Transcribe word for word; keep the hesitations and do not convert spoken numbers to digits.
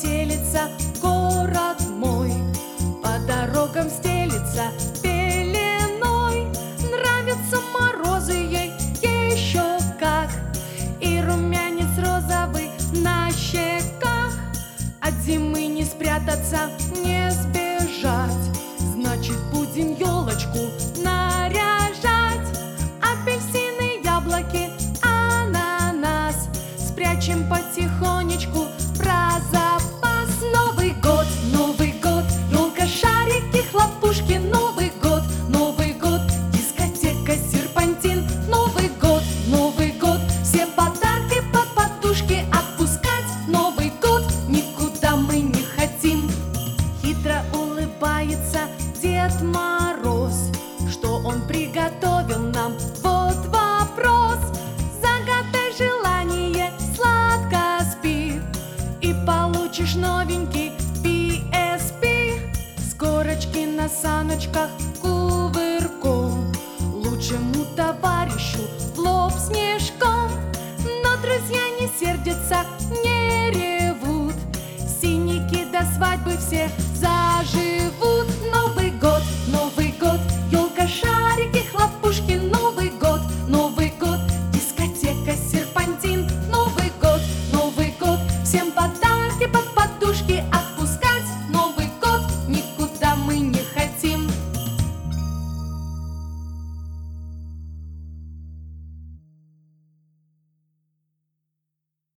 метелица, город мой по дорогам стелится пеленой. Нравятся морозы ей еще как, и румянец розовый на щеках. От зимы не спрятаться, не сбежать, значит, будем елочку наряжать. Апельсины, яблоки, ананас спрячем потихонечку про запас. Новый год, Новый год, елка, шарики, хлопушки. Новый год, Новый год, дискотека, серпантин. Новый год, Новый год, все подарки под подушки отпускать. Новый год, никуда мы не хотим. Хитро улыбается Дед Мороз, что он приготовил нам? Вот вопрос. Загадай желание, сладко спи, и получишь новенький пи эс пи. С горочки на саночках кувырком, лучшему товарищу в лоб снежком. Но друзья не сердятся, не ревут, синяки до свадьбы все за